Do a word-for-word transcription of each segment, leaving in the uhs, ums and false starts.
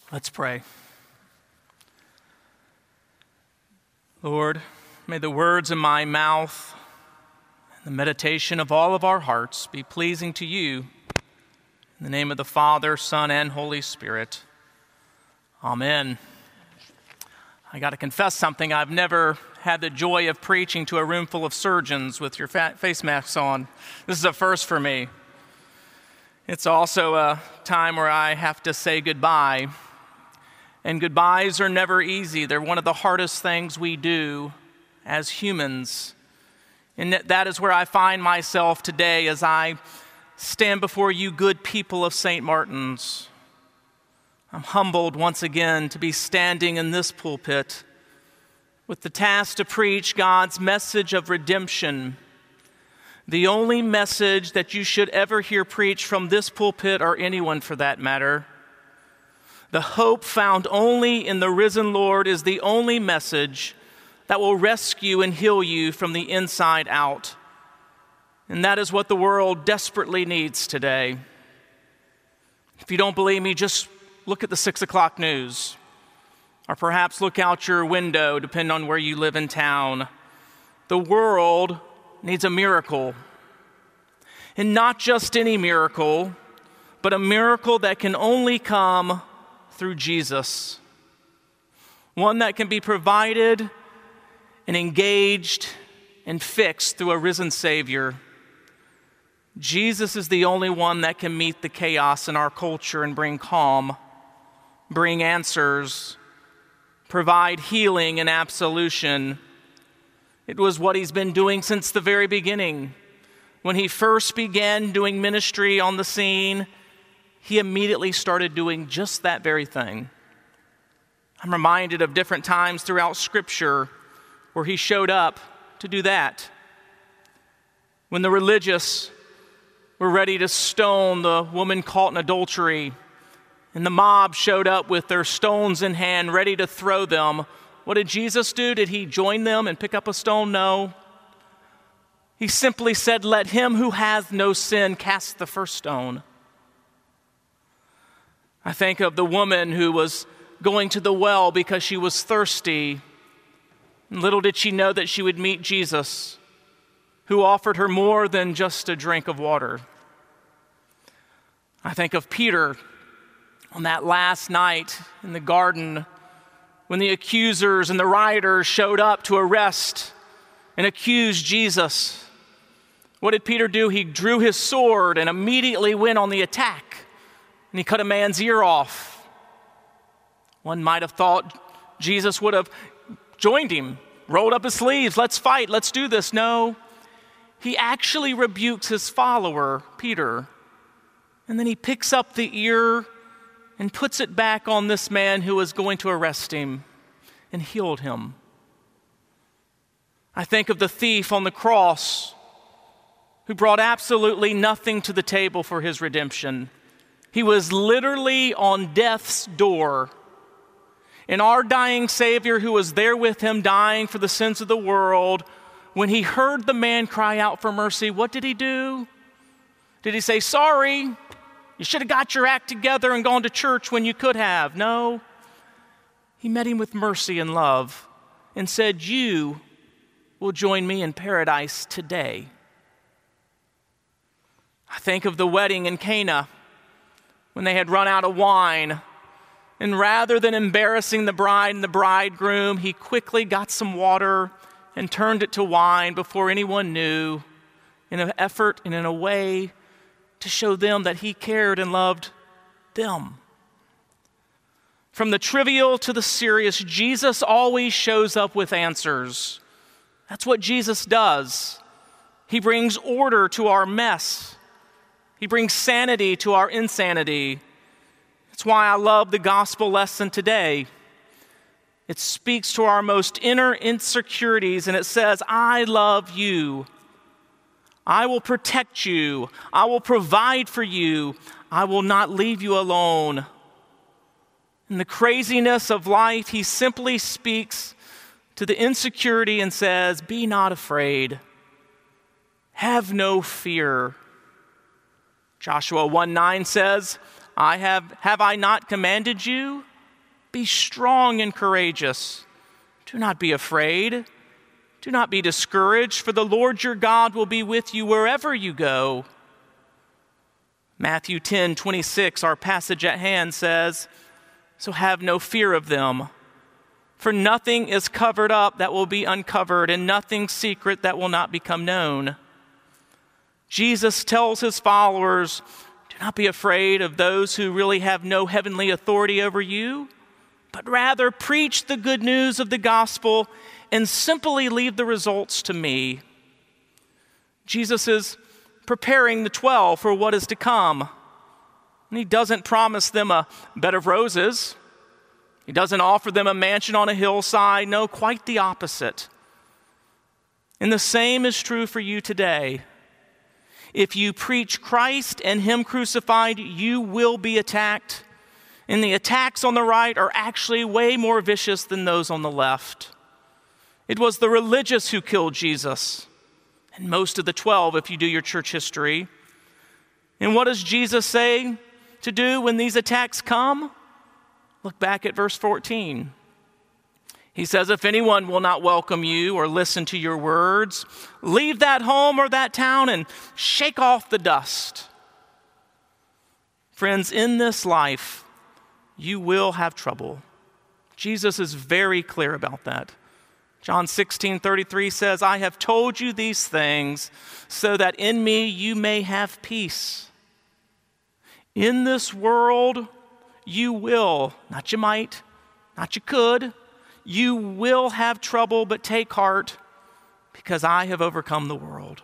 Let's pray. Lord, may the words of my mouth and the meditation of all of our hearts be pleasing to you. In the name of the Father, Son, and Holy Spirit. Amen. I got to confess something. I've never had the joy of preaching to a room full of surgeons with your face masks on. This is a first for me. It's also a time where I have to say goodbye. And goodbyes are never easy. They're one of the hardest things we do as humans. And that is where I find myself today as I stand before you good people of Saint Martin's. I'm humbled once again to be standing in this pulpit with the task to preach God's message of redemption, the only message that you should ever hear preached from this pulpit, or anyone for that matter. The hope found only in the risen Lord is the only message that will rescue and heal you from the inside out. And that is what the world desperately needs today. If you don't believe me, just look at the six o'clock news. Or perhaps look out your window, depending on where you live in town. The world needs a miracle. And not just any miracle, but a miracle that can only come through Jesus. One that can be provided and engaged and fixed through a risen Savior. Jesus is the only one that can meet the chaos in our culture and bring calm, bring answers, provide healing and absolution. It was what he's been doing since the very beginning. When he first began doing ministry on the scene, he immediately started doing just that very thing. I'm reminded of different times throughout Scripture where he showed up to do that. When the religious were ready to stone the woman caught in adultery, and the mob showed up with their stones in hand, ready to throw them, what did Jesus do? Did he join them and pick up a stone? No. He simply said, "Let him who has no sin cast the first stone." I think of the woman who was going to the well because she was thirsty. Little did she know that she would meet Jesus, who offered her more than just a drink of water. I think of Peter on that last night in the garden when the accusers and the rioters showed up to arrest and accuse Jesus. What did Peter do? He drew his sword and immediately went on the attack. And he cut a man's ear off. One might have thought Jesus would have joined him, rolled up his sleeves, let's fight, let's do this. No, he actually rebukes his follower, Peter. And then he picks up the ear and puts it back on this man who was going to arrest him and healed him. I think of the thief on the cross who brought absolutely nothing to the table for his redemption. He was literally on death's door. And our dying Savior, who was there with him, dying for the sins of the world, when he heard the man cry out for mercy, what did he do? Did he say, "Sorry, you should have got your act together and gone to church when you could have"? No. He met him with mercy and love and said, "You will join me in paradise today." I think of the wedding in Cana, when they had run out of wine, and rather than embarrassing the bride and the bridegroom, he quickly got some water and turned it to wine before anyone knew, in an effort and in a way to show them that he cared and loved them. From the trivial to the serious, Jesus always shows up with answers. That's what Jesus does. He brings order to our mess. He brings sanity to our insanity. It's why I love the gospel lesson today. It speaks to our most inner insecurities, and it says, "I love you. I will protect you. I will provide for you. I will not leave you alone." In the craziness of life, he simply speaks to the insecurity and says, "Be not afraid. Have no fear." Joshua one nine says, I have, have I not commanded you? Be strong and courageous. Do not be afraid. Do not be discouraged, for the Lord your God will be with you wherever you go. Matthew ten twenty-six, our passage at hand, says, so have no fear of them, for nothing is covered up that will be uncovered, and nothing secret that will not become known. Jesus tells his followers, do not be afraid of those who really have no heavenly authority over you, but rather preach the good news of the gospel and simply leave the results to me. Jesus is preparing the twelve for what is to come. And he doesn't promise them a bed of roses. He doesn't offer them a mansion on a hillside. No, quite the opposite. And the same is true for you today. If you preach Christ and him crucified, you will be attacked. And the attacks on the right are actually way more vicious than those on the left. It was the religious who killed Jesus, and most of the twelve, if you do your church history. And what does Jesus say to do when these attacks come? Look back at verse fourteen. He says, if anyone will not welcome you or listen to your words, leave that home or that town and shake off the dust. Friends, in this life, you will have trouble. Jesus is very clear about that. John sixteen thirty-three says, I have told you these things so that in me you may have peace. In this world, you will, not you might, not you could, you will have trouble, but take heart because I have overcome the world.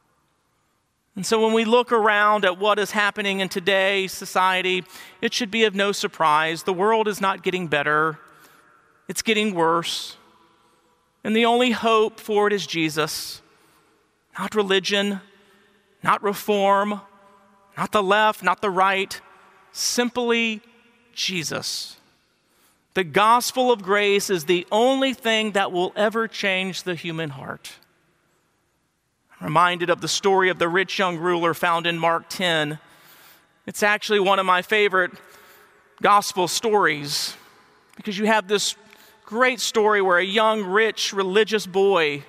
And so when we look around at what is happening in today's society, it should be of no surprise. The world is not getting better. It's getting worse. And the only hope for it is Jesus, not religion, not reform, not the left, not the right, simply Jesus. The gospel of grace is the only thing that will ever change the human heart. I'm reminded of the story of the rich young ruler found in Mark ten. It's actually one of my favorite gospel stories because you have this great story where a young, rich, religious boy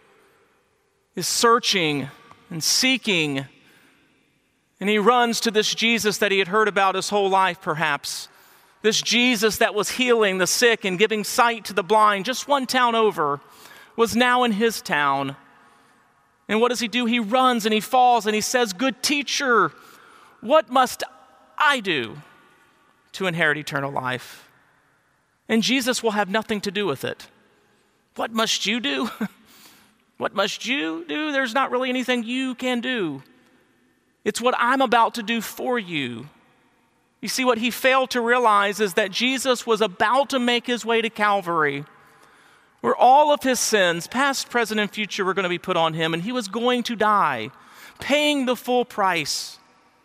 is searching and seeking, and he runs to this Jesus that he had heard about his whole life, perhaps. This Jesus that was healing the sick and giving sight to the blind just one town over was now in his town. And what does he do? He runs and he falls and he says, good teacher, what must I do to inherit eternal life? And Jesus will have nothing to do with it. What must you do? What must you do? There's not really anything you can do. It's what I'm about to do for you. You see, what he failed to realize is that Jesus was about to make his way to Calvary, where all of his sins, past, present, and future, were going to be put on him, and he was going to die, paying the full price.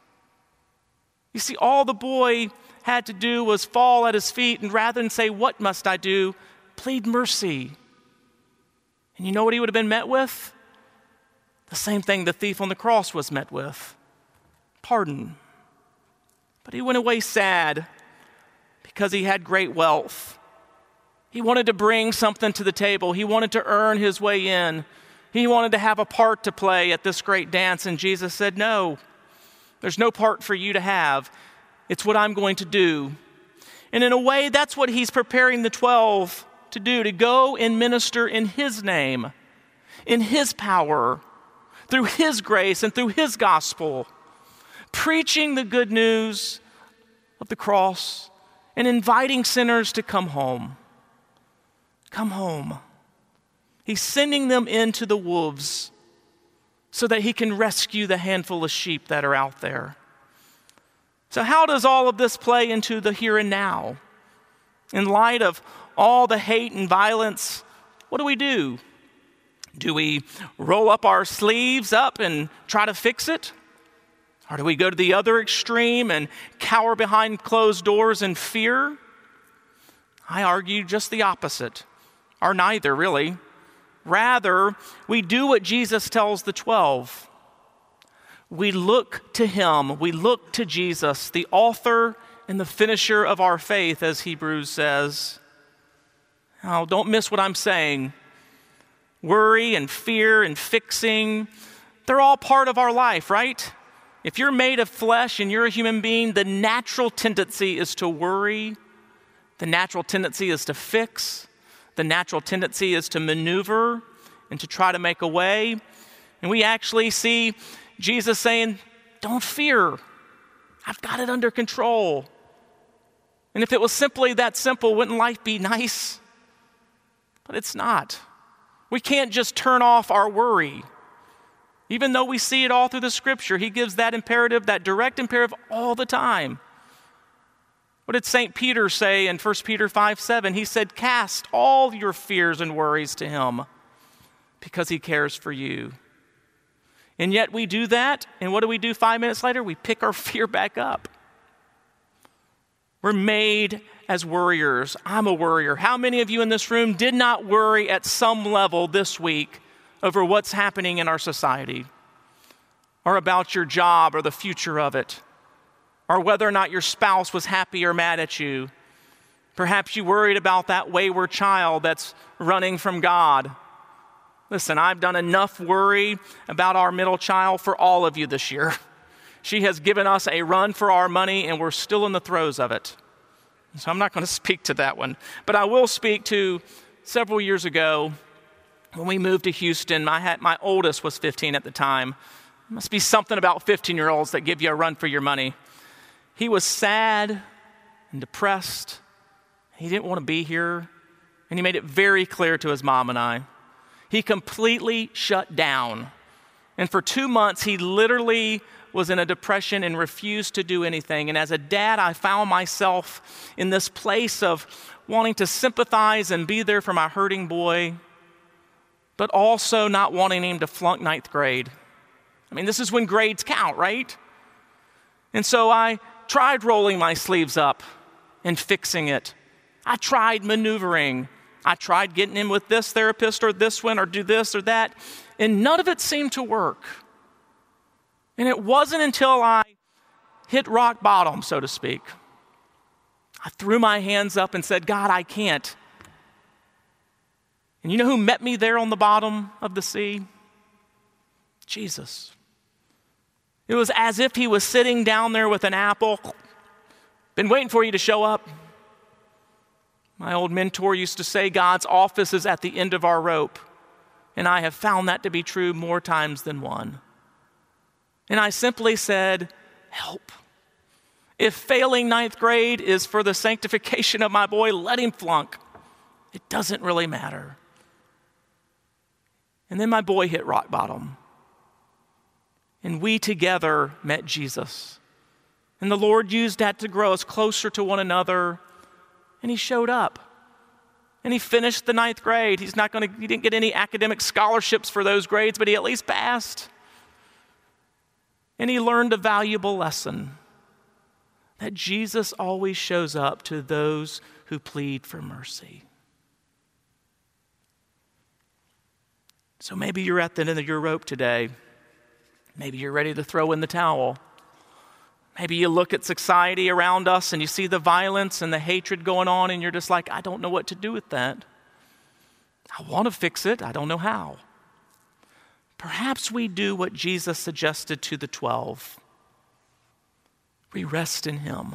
You see, all the boy had to do was fall at his feet, and rather than say, what must I do, plead mercy. And you know what he would have been met with? The same thing the thief on the cross was met with. Pardon. But he went away sad because he had great wealth. He wanted to bring something to the table. He wanted to earn his way in. He wanted to have a part to play at this great dance, and Jesus said, no, there's no part for you to have. It's what I'm going to do. And in a way, that's what he's preparing the twelve to do, to go and minister in his name, in his power, through his grace and through his gospel, preaching the good news of the cross and inviting sinners to come home. Come home. He's sending them into the wolves so that he can rescue the handful of sheep that are out there. So how does all of this play into the here and now? In light of all the hate and violence, what do we do? Do we roll up our sleeves up and try to fix it? Or do we go to the other extreme and cower behind closed doors in fear? I argue just the opposite, or neither really. Rather, we do what Jesus tells the twelve. We look to him, we look to Jesus, the author and the finisher of our faith, as Hebrews says. Now, don't miss what I'm saying. Worry and fear and fixing, they're all part of our life, right? If you're made of flesh and you're a human being, the natural tendency is to worry. The natural tendency is to fix. The natural tendency is to maneuver and to try to make a way. And we actually see Jesus saying, don't fear. I've got it under control. And if it was simply that simple, wouldn't life be nice? But it's not. We can't just turn off our worry. Even though we see it all through the scripture, he gives that imperative, that direct imperative all the time. What did Saint Peter say in First Peter five seven? He said, cast all your fears and worries to him because he cares for you. And yet we do that, and what do we do five minutes later? We pick our fear back up. We're made as worriers. I'm a worrier. How many of you in this room did not worry at some level this week over what's happening in our society, or about your job or the future of it, or whether or not your spouse was happy or mad at you? Perhaps you worried about that wayward child that's running from God. Listen, I've done enough worry about our middle child for all of you this year. She has given us a run for our money, and we're still in the throes of it. So I'm not going to speak to that one. But I will speak to several years ago when we moved to Houston. I had, my oldest was fifteen at the time. There must be something about fifteen-year-olds that give you a run for your money. He was sad and depressed. He didn't want to be here. And he made it very clear to his mom and I. He completely shut down. And for two months, he literally was in a depression and refused to do anything. And as a dad, I found myself in this place of wanting to sympathize and be there for my hurting boy, but also not wanting him to flunk ninth grade. I mean, this is when grades count, right? And so I tried rolling my sleeves up and fixing it. I tried maneuvering. I tried getting him with this therapist or this one or do this or that, and none of it seemed to work. And it wasn't until I hit rock bottom, so to speak, I threw my hands up and said, God, I can't. And you know who met me there on the bottom of the sea? Jesus. It was as if he was sitting down there with an apple, been waiting for you to show up. My old mentor used to say, God's office is at the end of our rope. And I have found that to be true more times than one. And I simply said, help. If failing ninth grade is for the sanctification of my boy, let him flunk. It doesn't really matter. And then my boy hit rock bottom. And we together met Jesus. And the Lord used that to grow us closer to one another. And he showed up. And he finished the ninth grade. He's not going to, he didn't get any academic scholarships for those grades, but he at least passed. And he learned a valuable lesson that Jesus always shows up to those who plead for mercy. So maybe you're at the end of your rope today. Maybe you're ready to throw in the towel. Maybe you look at society around us and you see the violence and the hatred going on and you're just like, I don't know what to do with that. I want to fix it. I don't know how. Perhaps we do what Jesus suggested to the twelve. We rest in him.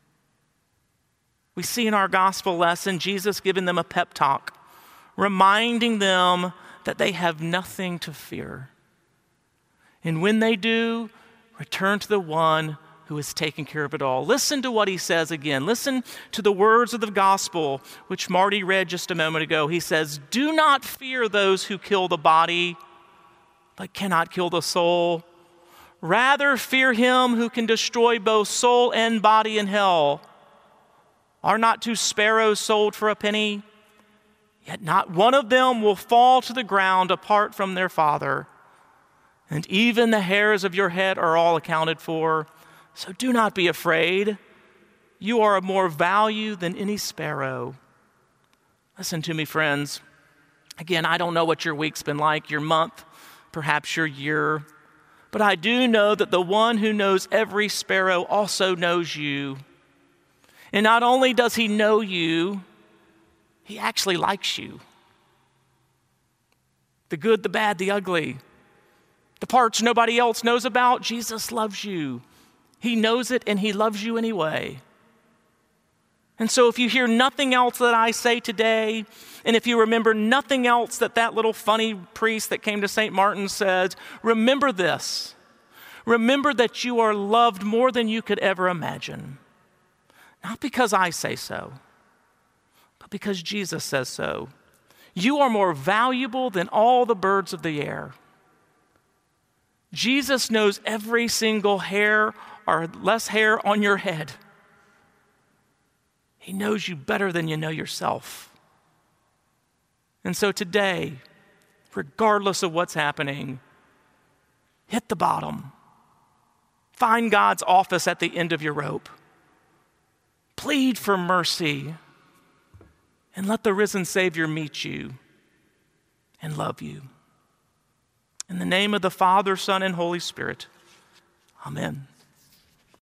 We see in our gospel lesson, Jesus giving them a pep talk, reminding them that they have nothing to fear. And when they do, return to the one who is taking care of it all. Listen to what he says again. Listen to the words of the gospel, which Marty read just a moment ago. He says, do not fear those who kill the body, but cannot kill the soul. Rather fear him who can destroy both soul and body in hell. Are not two sparrows sold for a penny? Yet not one of them will fall to the ground apart from their Father. And even the hairs of your head are all accounted for. So do not be afraid. You are of more value than any sparrow. Listen to me, friends. Again, I don't know what your week's been like, your month, perhaps your year. But I do know that the one who knows every sparrow also knows you. And not only does he know you, he actually likes you. The good, the bad, the ugly, the parts nobody else knows about, Jesus loves you. He knows it and he loves you anyway. And so if you hear nothing else that I say today, and if you remember nothing else that that little funny priest that came to Saint Martin said, remember this. Remember that you are loved more than you could ever imagine. Not because I say so, but because Jesus says so. You are more valuable than all the birds of the air. Jesus knows every single hair or less hair on your head. He knows you better than you know yourself. And so today, regardless of what's happening, hit the bottom. Find God's office at the end of your rope. Plead for mercy. And let the risen Savior meet you and love you. In the name of the Father, Son, and Holy Spirit, amen.